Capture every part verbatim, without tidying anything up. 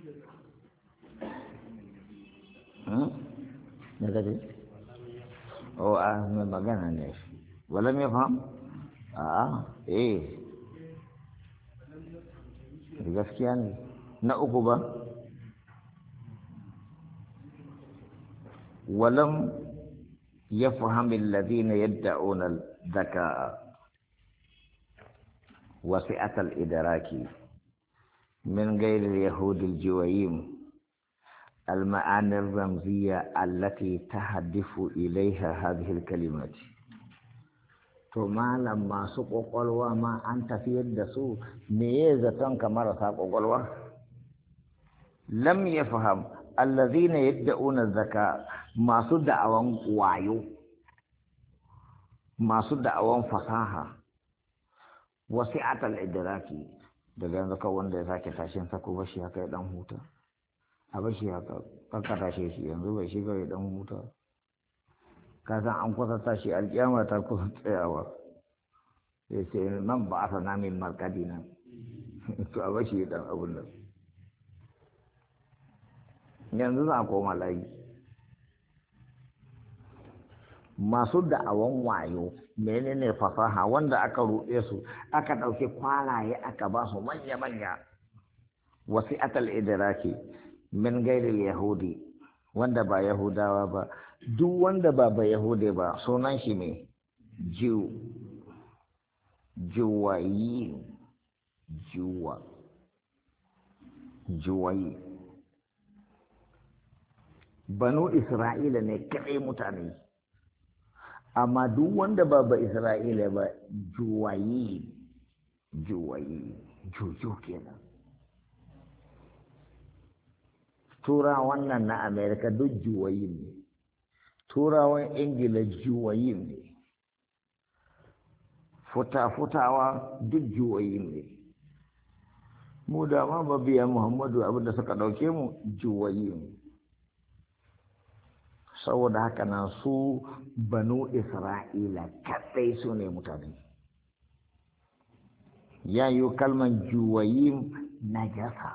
me kace o a mai magana ne walam ya faham a eh gaskiya ne na uku ba walam يفهم الذين يدعون الذكاء وسعة الإدراك من غير اليهود الجويم المعاني الرمزية التي تهدف إليها هذه الكلمات ثم لما سقوا قلوا ما أنت في الدسو ميزة كما رساقوا قلوا لم يفهم الذين يدعون الذكاء masu da'awan wayo masu da'awan fasaha wasi'atal idraki daga yanzu ka wanda ya sake tashin sako bashi haka ya dan huta a bashi haka kanka tashe shi yanzu bai shiga ya dan huta ka san an kusa tashi alƙiyama ta kusa tsayawa sai sai nan ba a sana min markadi nan to a bashi ya dan abun nan yanzu za a koma layi masu da'awan wayo menene fasaha wanda aka ruɗe su aka ɗauki kwalaye aka ba su manya-manya wasi'atal idraki min gairil yahudi wanda ba yahudawa ba duk wanda ba ba yahudi ba sunan shi ne jiw juwayi juwa juwayi banu isra'ila ne kaɗai mutane amma duk wanda ba ba Isra'ila ba juwayi juwayi juju kenan turawan nan na Amerika duk juwayi ne turawan Ingila juwayi ne futa-futawa duk juwayi ne mu da ma ba biya Muhammadu abinda suka ɗauke mu juwayi ne saboda haka na su banu isra'ila kaɗai su ne mutane ya yi kalman juwayim najasa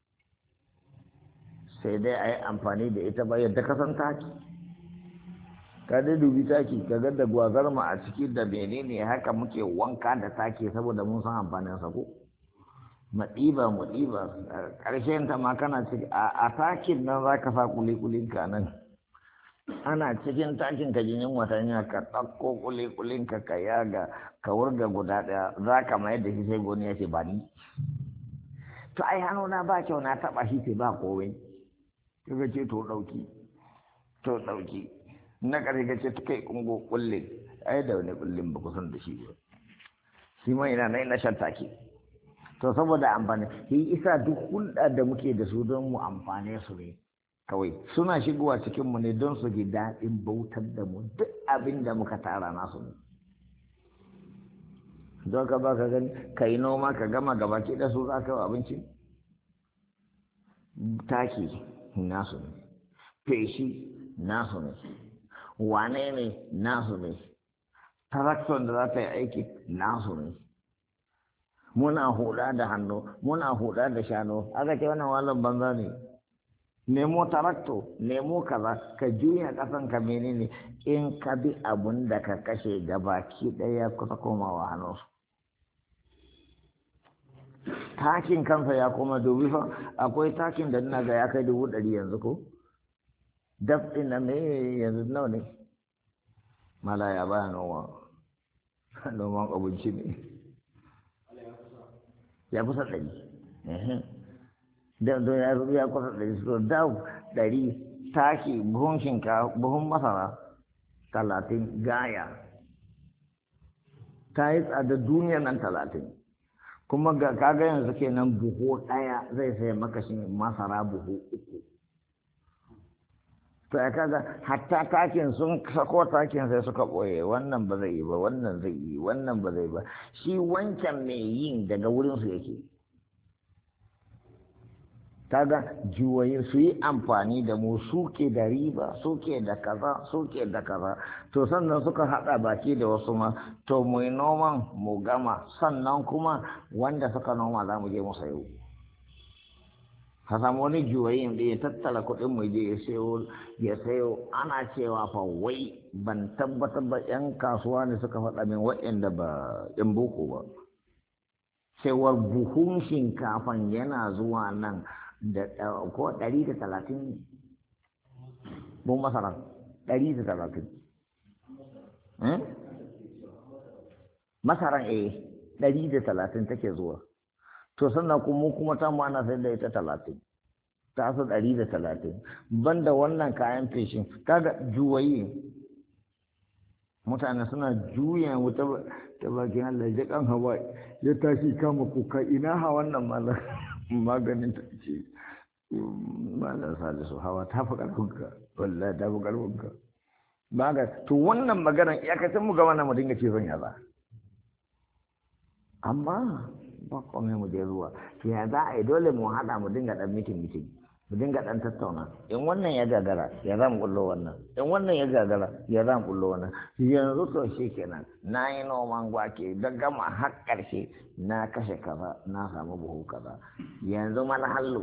sai dai a yi amfani da ita ba yadda kasan taki ka dai dubi taki ka ga da gwazar ma a ciki da menene haka muke wanka da taki saboda mun san amfanin sa ko mu ɗiba mu ɗiba ƙarshen ta ma kana ciki a takin nan za ka sa kuli-kulin ka nan ana cikin takin ka jinin watanya ka ɗauko kulikulin ka ka yaga ka wurga guda ɗaya za ka mayar da shi sai goni ya ce ba ni to ai hannu na ba kyau na taɓa shi ce ba kowai kaga ce to ɗauki to ɗauki na ƙarshe ka ce kai kungo kullin ai da wani kullin ba kusan da shi ba shi ma ina na ina shan take to saboda amfani shi isa duk hulɗa da muke da su don mu amfane su ne kawai suna shigowa cikinmu ne don su ji daɗin bautar da mu duk abin da muka tara nasu ne don ka ba ka gani ka yi noma ka gama gabaki da su za ka yi abinci taki nasu ne feshi nasu ne wane ne nasu ne tarakton da za ta yi aiki nasu ne muna huda da hannu muna huda da shanu aka ce wannan wallan banza ne nemo tarakto nemo kaza ka juya kasan ka menene in ka bi abun da ka kashe gabaki daya kusa komawa hannunsu takin kansa ya koma dubi fa akwai takin da ina ga ya kai dubu ɗari yanzu ko daf ɗin na me yanzu nawa ne mala ya baya noma noman abinci ne ya kusa ɗari da ya ya kusa ɗari so da ɗari taki buhun shinkafa buhun masara talatin gaya ta yi tsada duniyar nan talatin kuma ga kaga yanzu kenan buhu ɗaya zai sai maka shi masara buhu uku to ya kaga hatta takin sun sako takin sai suka ɓoye wannan ba zai yi ba wannan zai yi wannan ba zai ba shi wancan mai yin daga wurinsu yake kaga juwaye su yi amfani da mu suke da riba suke da kaza suke da kaza to sannan suka haɗa baki da wasu ma to mu yi noman mu gama sannan kuma wanda suka noma za mu je mu sayo ka samu wani juwayin da ya tattala kuɗin mu je ya sayo ya sayo ana cewa fa wai ban tabbatar ba yan kasuwa ne suka faɗa min waɗanda ba yan boko ba cewar buhun shinkafan yana zuwa nan da ko ɗari da talatin buhun masara ɗari da talatin masaran eh ɗari da talatin take zuwa to sannan kuma kuma ta mu ana sayar da ita talatin ta su ɗari da talatin banda wannan kayan feshin kaga juwayi mutane suna juya wuta ta bakin Allah ya kan hawa ya tashi kama kuka ina ha wannan malar maganin ta ce malar salisu hawa ta fi ƙarfinka wallahi ta fi ƙarfinka ba ga to wannan maganar iyakacin mu gama na mu dinga ce zan yaza amma ba kome mu je zuwa to ya za a yi dole mu haɗa mu dinga ɗan mitin mitin mu dinga ɗan tattauna in wannan ya gagara ya za mu ƙullo wannan in wannan ya gagara ya za mu ƙullo wannan yanzu to shi kenan na yi noman gwake da gama har ƙarshe na kashe kaza na samu buhu kaza yanzu mana hallu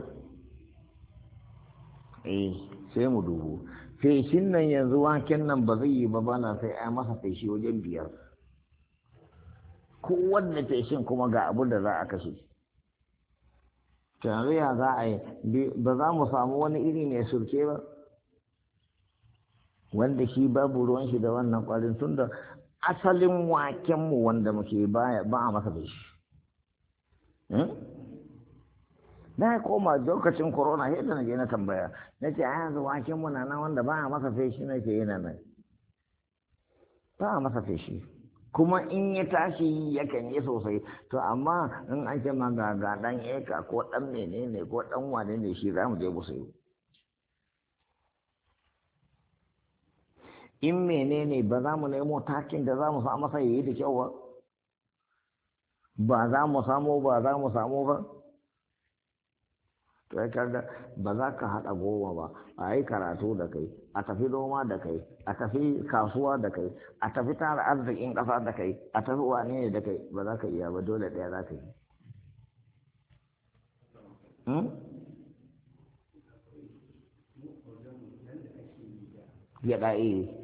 eh sai mu dubu feshin nan yanzu waken nan ba zai yi ba bana sai ai masa feshi wajen biyar kowanne feshin kuma ga abin da za a kashe yanzu ya za a yi ba za mu samu wani iri mai surke ba wanda shi babu ruwan shi da wannan kwarin tun da asalin wakenmu wanda muke baya ba a masa feshi na koma lokacin corona yadda na je na tambaya na ce a yanzu wakenmu na nan wanda ba a masa feshi na ce yana nan ba a masa feshi kuma in ya tashi yakan yi sosai to amma in an ce ma ga ga dan eka ko dan menene ko dan wane ne shi za mu je mu sayo in menene ba za mu nemo takin da za mu sa masa yayi da kyau ba ba za mu samu ba za mu samu ba to ya kaga ba za ka haɗa goma ba a yi karatu da kai a tafi noma da kai a tafi kasuwa da kai a tafi tara arzikin ƙasa da kai a tafi wane ne da kai ba za ka iya ba dole ɗaya za ka yi ya ɗa'i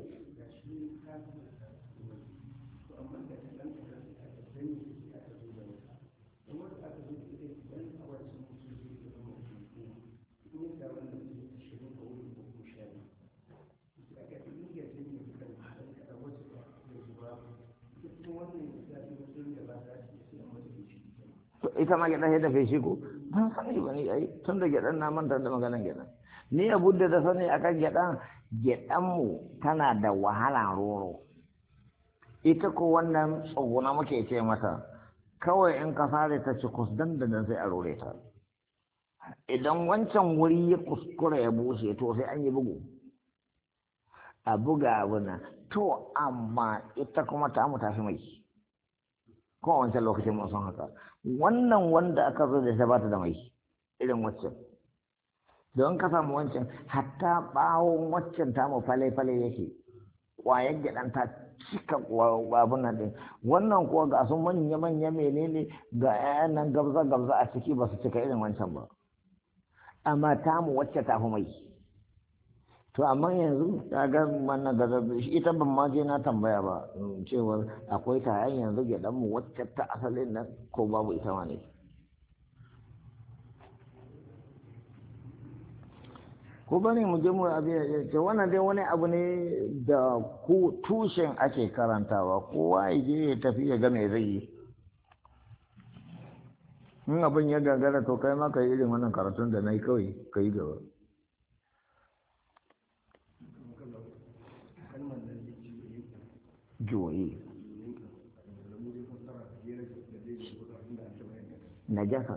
ita ma gyaɗa sai da feshi ko ban sani ba ni ai tun da gyaɗan na manta da maganan gyaɗan ni abu da da sani akan gyaɗan gyaɗan mu tana da wahala roro ita ko wannan tsoguna muke ce mata kawai in ka sare ta ci kus dandanan sai a rore ta idan wancan wuri ya kuskura ya bushe to sai an yi bugu a buga abu na to amma ita kuma ta mu tafi mai ko wancan lokacin mun san haka wannan wanda aka zo da shi ba ta da mai irin waccan don ka samu wancan hatta bawon waccan ta mu fale-fale yake ƙwayar gyaɗan ta cika abun nan ɗin wannan kuwa ga su manya-manya menene ga 'ya'yan nan gabza-gabza a ciki ba su cika irin wancan ba amma ta mu wacce ta fi mai to amma yanzu ta ga mana da ita ban ma je na tambaya ba cewa akwai ta yanzu gyaɗan mu wacce ta asalin nan ko babu ita ma ne ko bane mu je mu abi ce wannan dai wani abu ne da ku tushen ake karantawa kowa ya je ya tafi ya ga me zai yi in abin ya gagara to kai ma ka yi irin wannan karatun da na yi kawai ka yi gaba juwayi najasa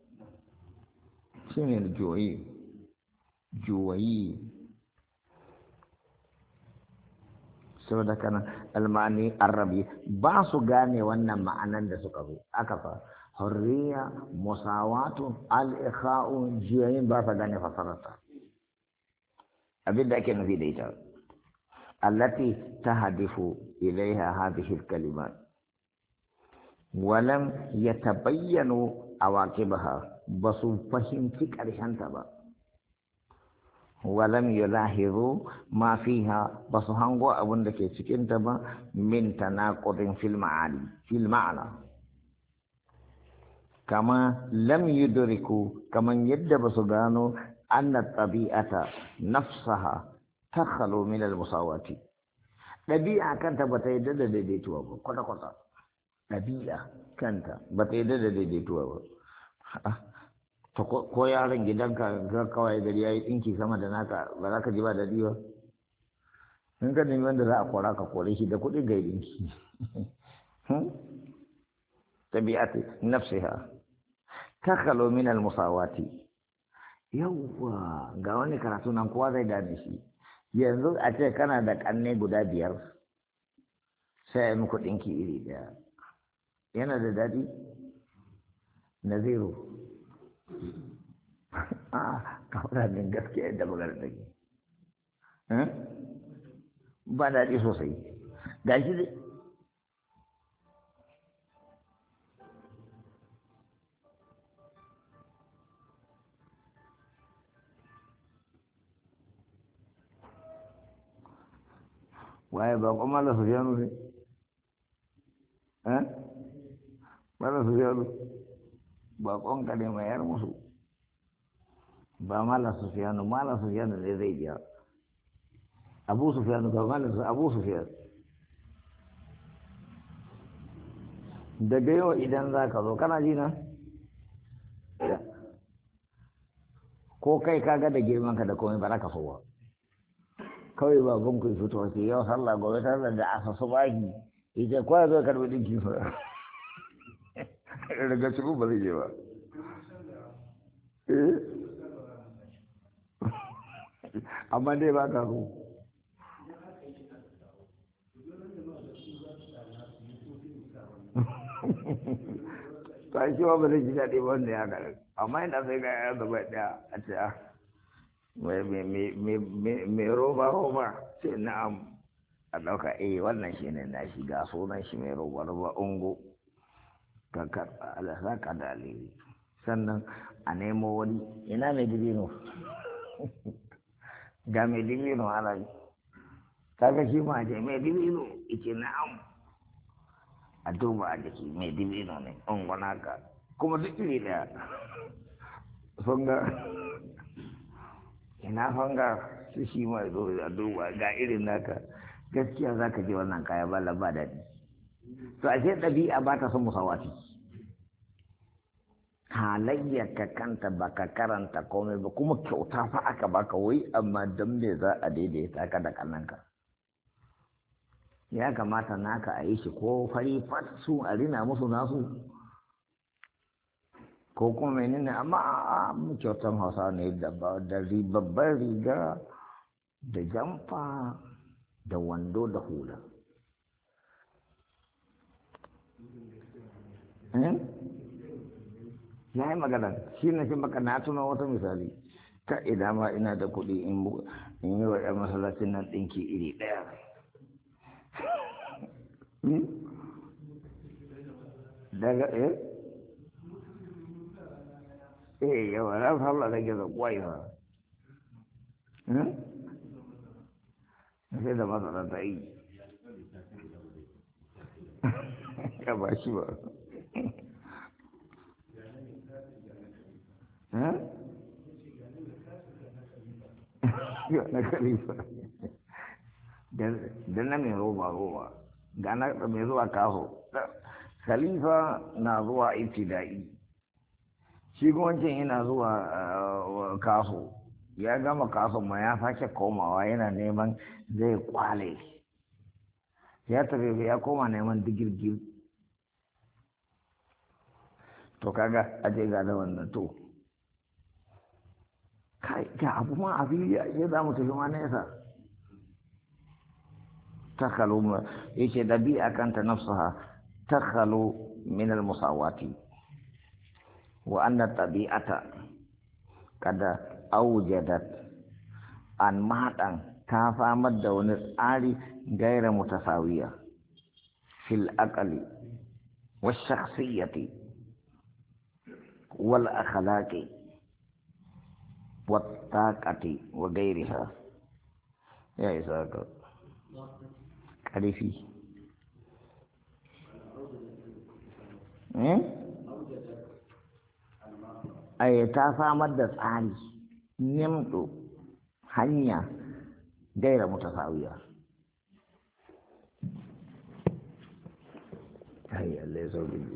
shi ne juwayi juwayi saboda kana almani arabi ba su gane wannan ma'anan da suka zo aka fa hurriya musawatu al-ikha'u juwayin ba sa gane fasararta abinda ake nufi da ita التي تهدف إليها هذه الكلمات ولم يتبين awaqibaha basu fahimci ƙarshenta ba walam yulahizu ma fiha basu hango abin da ke cikin ta ba min tanaqudin fil ma'ani fil ma'ana kama lam yudriku kaman yadda basu gano anna tabi'ata nafsaha takhalu min al musawati dabi'a kanta bata yadda da daidaituwa ba kwata kwata dabi'a kanta bata yadda da daidaituwa ba to ko yaron gidanka ga kawai gari yayi dinki sama da naka ba za ka ji ba dadi ba in ka nemi wanda za a kora ka kore shi da kuɗin gai dinki tabi'ati nafsiha takhalu min al musawati yawwa ga wani karatu nan kowa zai gane shi yanzu a ce kana da kanne guda biyar sai muku dinki iri daya yana da dadi naziru a kawai min gaskiya da bugar da ke ba daɗi sosai ga shi dai waye ba kuma la sufiyanu ne eh ba la sufiyanu ba kon ka ne mayar musu ba mala sufiyanu mala sufiyanu ne zai biya abu sufiyanu ba mala abu sufiyanu daga yau idan za ka zo kana ji na ko kai kaga da girman ka da komai ba za ka so ba kawai babban ku fito ke yau sallah gobe tare da asa su baki ita kwa zo karbi dinki fa daga cikin ba zai je ba eh amma dai ba ka so ta shi ba zai ji daɗi ba wanda ya gari amma yana sai ga ya gaba ɗaya a ce a mai roba roba sai na'am a ɗauka eh wannan shi ne na shiga sunan shi mai roba roba ungo ka karɓa alasa ka da alheri sannan a nemo wani ina mai dibino ga mai dibino ana yi kaga shi ma je mai dibino ice na'am a duba a jiki mai dibino ne ungo naka kuma duk iri daya funga ina fanga su shi ma zo a duba ga irin naka gaskiya za ka je wannan kaya ba ba daɗi to ashe ɗabi'a ba ta son musawati halayyar ka kanta ba ka karanta komai ba kuma kyauta fa aka baka wai amma don me za a daidaita ka da kannanka ya kamata naka a yi shi ko fari fat su a rina musu nasu ko kuma menene amma mu kyautan hausa ne da babbar riga da jamfa da wando da hula ya yi magana shi na shi maka na tuna wata misali ta idan ma ina da kuɗi in yi wa ɗan masallacin nan ɗinki iri ɗaya daga eh eh yawa na fara da gaza kwai fa sai da masana ta yi ya ba shi ba ya na kalifa da na mai roba roba ga na mai zuwa kaso khalifa na zuwa ibtida'i shi wancan yana zuwa kaso ya gama kaso ma ya sake komawa yana neman zai kwale ya tafi ya koma neman digirgir to kaga aje ga da wannan to kai ga abu ma abin ya za mu tafi ma nesa takhalu yace dabi'a kanta nafsaha takhalu min al-musawati wa anna tabi'ata kada aujadat an mahadan ta famar da wani tsari gaira mutasawiya fil aqli wa shakhsiyati wal akhlaqi wat taqati wa ghayriha ya isa ka karifi eh ai ta samar da tsari nimdo hanya gaira mutasawiya ai Allah ya sauke